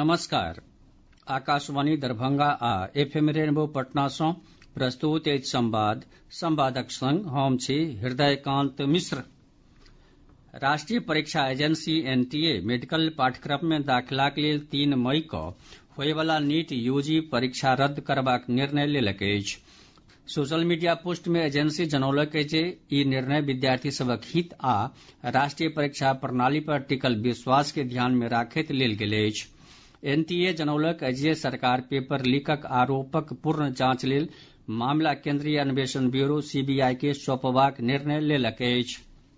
नमस्कार। आकाशवाणी दरभंगा आ FM rainbow Patna सँ प्रस्तुत अछि संवादक संग हम छी हृदयकांत मिश्र। राष्ट्रीय परीक्षा एजेंसी NTA मेडिकल पाठ्यक्रम में दाखिलाक लेल 3 मई कऽ होयवला नीट UG परीक्षा रद्द करबाक निर्णय लेलक अछि। सोशल मीडिया पोस्ट में एजेंसी जनौलक अछि जे ई निर्णय विद्यार्थी सभक हित आ राष्ट्रीय परीक्षा प्रणाली पर टिकल विश्वास के ध्यान में राखैत लेल गेल अछि। NTA जनौलक अछि जे सरकार पेपर लीकक आरोपक पूर्ण जांच लेल मामिला केंद्रीय अन्वेषण ब्यूरो CBI के सौंपबाक निर्णय लेलक अछि।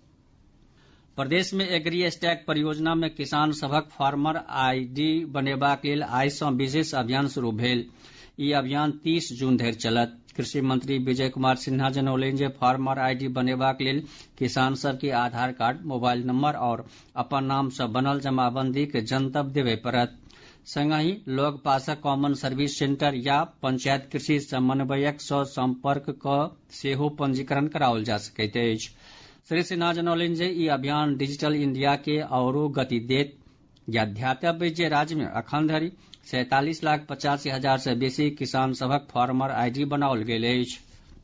प्रदेश में एग्री स्टैक परियोजना में किसान सभक फार्मर ID बनेबाक लेल आइ सँ विशेष अभियान शुरू भेल। ई अभियान 30 जून धरि चलत। कृषि मंत्री विजय कुमार सिन्हा जनौलनि जे फार्मर ID बनेबाक लेल किसान सभ के आधार कार्ड, मोबाइल नंबर आओर अपन नाम सँ बनल जमाबंदीक जनतब देबय पड़त। संगहि लग पासक कॉमन सर्विस सेंटर या पंचायत कृषि समन्वयक सँ संपर्क कऽ सेहो पंजीकरण कराओल जा सकैत अछि। श्री सिन्हा जनौलनि जे ई अभियान डिजिटल इंडिया के आओरो गति देत। ज्ञातव्य अछि जे राज्य में अखन धरि 47,85,000 सँ बेसी किसान सभक फार्मर ID बनाओल गेल अछि।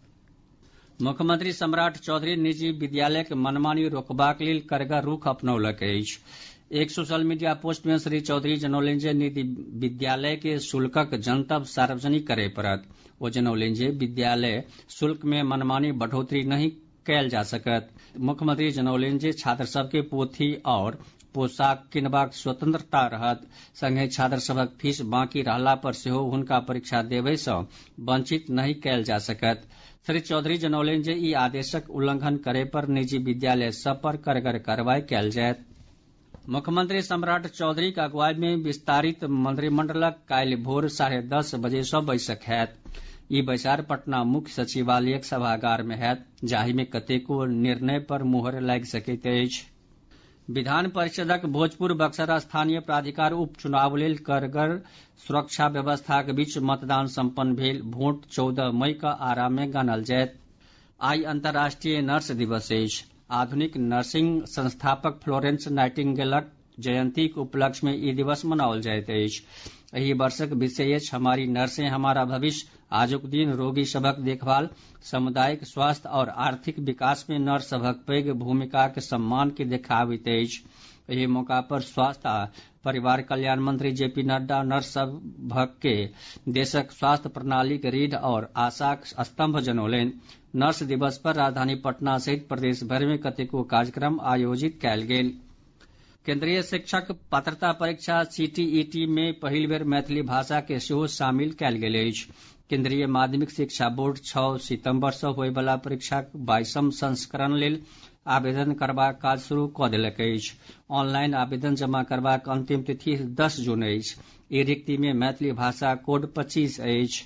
मुख्यमंत्री सम्राट चौधरी निजी विद्यालयक मनमानी रोकबाक लेल कड़गर रुख अपनौलक अछि। एक सोशल मीडिया पोस्ट में श्री चौधरी जनौलनि जे निजी विद्यालय के शुल्कक जनतब सार्वजनिक करय पड़त। ओ जनौलनि जे विद्यालय शुल्क में मनमानी बढ़ोतरी नहीं कयल जा सकत। मुख्यमंत्री जनौलनि जे छात्र सभ के पोथी आओर पोशाक किनबाक स्वतंत्रता रहत। संगहि छात्र सभक फीस बाकी रहला पर सेहो हुनका परीक्षा देबय सँ वंचित नहीं कयल जा सकत। श्री चौधरी जनौलनि जे ई आदेशक उल्लंघन करय पर निजी विद्यालय सभ पर कड़गर कार्रवाई कयल जायत। मुख्यमंत्री सम्राट चौधरीक अगुवाई में विस्तारित मंत्रिमंडलक काल्हि भोर 10:30 बजे सँ बैसक होयत। ई बैसार पटना मुख्य सचिवालयक सभागार में होयत, जाहि में कतेको निर्णय पर मुहर लागि सकैत अछि। विधान परिषदक भोजपुर बक्सर स्थानीय प्राधिकार उपचुनाव लेल कड़गर सुरक्षा व्यवस्थाक बीच मतदान सम्पन्न भेल। भोट 14 मई कऽ आरा में गणल जायत। आइ अंतर्राष्ट्रीय नर्स दिवस अछि। आधुनिक नर्सिंग संस्थापक फ्लोरेंस नाइटिंगेलक जयंतीक उपलक्ष्य में ई दिवस मनाओल जाइत अछि। एहि वर्षक विषय अछि हमारी नर्सें हमारा भविष्य। आजुक दिन रोगी सभक देखभाल, सामुदायिक स्वास्थ्य आओर आर्थिक विकास में नर्स सभक पैघ भूमिकाक सम्मान के देखाबैत अछि। एहि मौका पर स्वास्थ्य आ परिवार कल्याण मंत्री JP नड्डा नर्स सभक के देशक स्वास्थ्य प्रणालीक रीढ़ आओर आशाक स्तंभ जनौलनि। नर्स दिवस पर राजधानी पटना सहित प्रदेश भरि में कतेको कार्यक्रम आयोजित कयल गेल। केंद्रीय शिक्षक पात्रता परीक्षा CTET में पहिल बेर मैथिली भाषा के सेहो शामिल कयल गेल अछि। केंद्रीय माध्यमिक शिक्षा बोर्ड 6 सितंबर सँ होयवला परीक्षाक 22म संस्करण लेल आवेदन करबाक काज शुरू कऽ देलक अछि। ऑनलाइन आवेदन जमा करबाक अंतिम तिथि 10 जून अछि। ई रिक्ति में मैथिली भाषा कोड 25 अछि।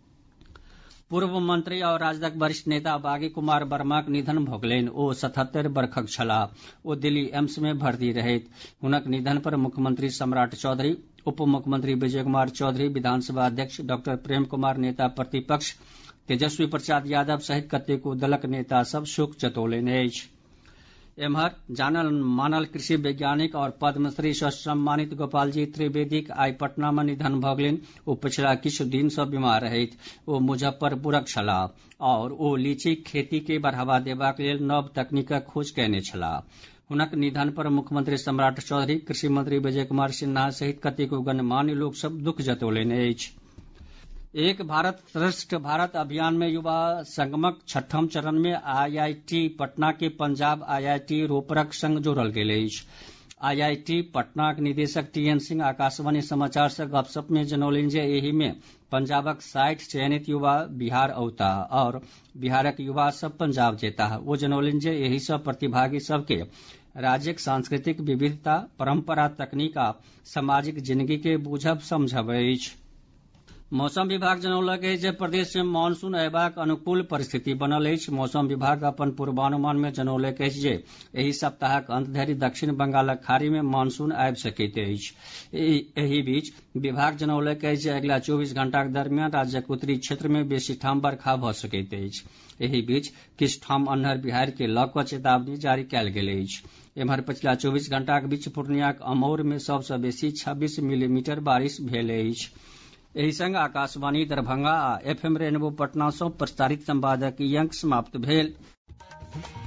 पूर्व मंत्री और राजदक वरिष्ठ नेता बागी कुमार वर्माक निधन भऽ गेलनि। ओ 77 वर्षक छलाह। ओ दिल्ली एम्स में भर्ती रहैत। हुनक निधन पर मुख्यमंत्री सम्राट चौधरी, उप मुख्यमंत्री विजय कुमार चौधरी, विधानसभा अध्यक्ष डॉक्टर प्रेम कुमार, नेता प्रतिपक्ष तेजस्वी प्रसाद यादव सहित कतेको दलक नेता सभ शोक जतौलनि अछि। एम्हर जानल मानल कृषि वैज्ञानिक और पद्मश्री सँ सम्मानित गोपालजी त्रिवेदीक आइ पटना में निधन भऽ गेलनि। ओ पिछला किछु दिन सँ बीमार रहैत। ओ मुजफ्फरपुरक छलाह आओर ओ लीचीक खेती के बढ़ावा देबाक लेल नव तकनीकक खोज कयने छलाह। हुनक निधन पर मुख्यमंत्री सम्राट चौधरी, कृषि मंत्री विजय कुमार सिन्हा सहित कतेको गणमान्य लोक सभ दुःख जतौलनि अछि। एक भारत श्रेष्ठ भारत अभियान में युवा संगमक 6ठम चरण में IIT पटना के पंजाब IIT रोपड़क संग जोड़ल गेल अछि। IIT पटनाक निदेशक TN सिंह आकाशवाणी समाचार सँ गपशप में जनौलनि जे एहि में पंजाबक 60 चयनित युवा बिहार औताह आओर बिहारक युवा सभ पंजाब जेताह। ओ जनौलनि जे एहि सँ प्रतिभागी सभ के राज्यक सांस्कृतिक विविधता, परंपरा, तकनीक आ सामाजिक जिंदगी के बूझब समझब अछि। मौसम विभाग जनौलक अछि जे प्रदेश में मॉनसून अयबाक अनुकूल परिस्थिति बनल अछि। मौसम विभाग अपन पूर्वानुमान में जनौलक अछि जे एहि सप्ताहक अंत धरि दक्षिण बंगालक खाड़ी में मॉनसून आबि सकैत अछि। एहि बीच विभाग जनौलक अछि जे अगिला 24 घंटाक दरमियान राज्यक उत्तरी क्षेत्र में बेसी ठाम बरखा भऽ सकैत अछि। एहि बीच किछु ठाम अन्हर बिहाड़ि के लऽ कऽ चेतावनी जारी कयल गेल अछि। एम्हर पछिला 24 घंटाक बीच पूर्णियाक अमौर मे सभ सँ बेसी 26 मिलीमीटर बारिश भेल अछि। एहि संग आकाशवाणी दरभंगा आ FM रेनबो पटना सँ प्रसारित संवादक ई अंक समाप्त भेल।